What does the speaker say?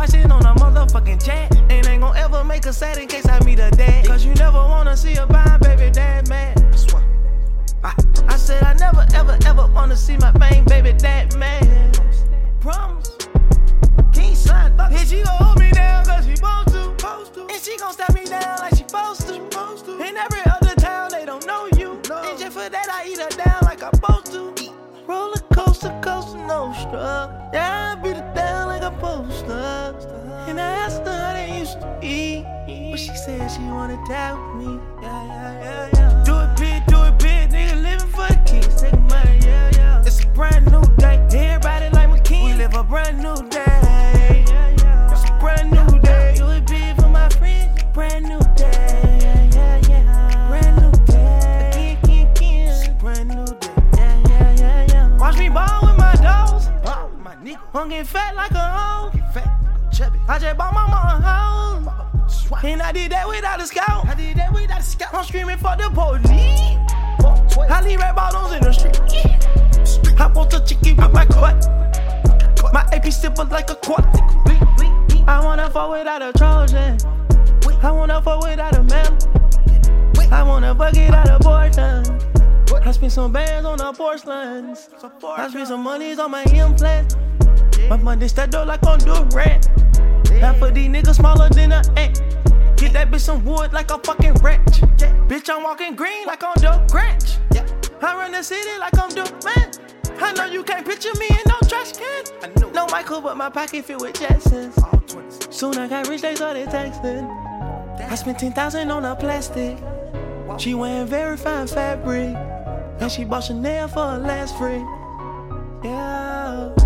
watch it on a motherfucking chat. And ain't gon' ever make her sad in case I meet her dad. Cause you never wanna see a blind baby dad mad. I said I never ever wanna see my main baby dad mad. Promise. King slide, fuck. And she gon' hold me down cause she supposed to. And she gon' step me down like she supposed to. In every other town they don't know you. And just for that I eat her down like I'm supposed to. Roller coaster, no struggle. Yeah, I beat her down like a poster. And I asked her how they used to be. But she said she wanna die with me. Yeah. Do it big, nigga living for the kids. Take money, yeah. It's a brand new day. Everybody like McKean. We live a brand new day. It's a brand new day. Do it big for my friends. Brand new day. Yeah. Brand new day. Again. It's a brand new day. Yeah. Watch me ball with my dogs. My nigga. I'm getting fat like a hoe. I just bought my mama a house. And I did that without a scout. I'm screaming for the police. I leave red bottoms in the street. I want a chicken with my quad. My AP simple like a quad. I wanna fuck without a Trojan. I wanna fuck without a man. I wanna fuck it out of portion. I spent some bands on the porcelains. I spent some monies on my implants. My money stacked up like on Durant. Half of these niggas smaller than an ant. Get that bitch some wood like a fucking wrench. Bitch, I'm walking green like I'm the Grinch. I run the city like I'm the man. I know you can't picture me in no trash can. No Michael, but my pocket filled with Jetsons. Soon I got rich, they started texting. I spent 10,000 on a plastic. She wearing very fine fabric. And she bought Chanel for her last free. Yeah.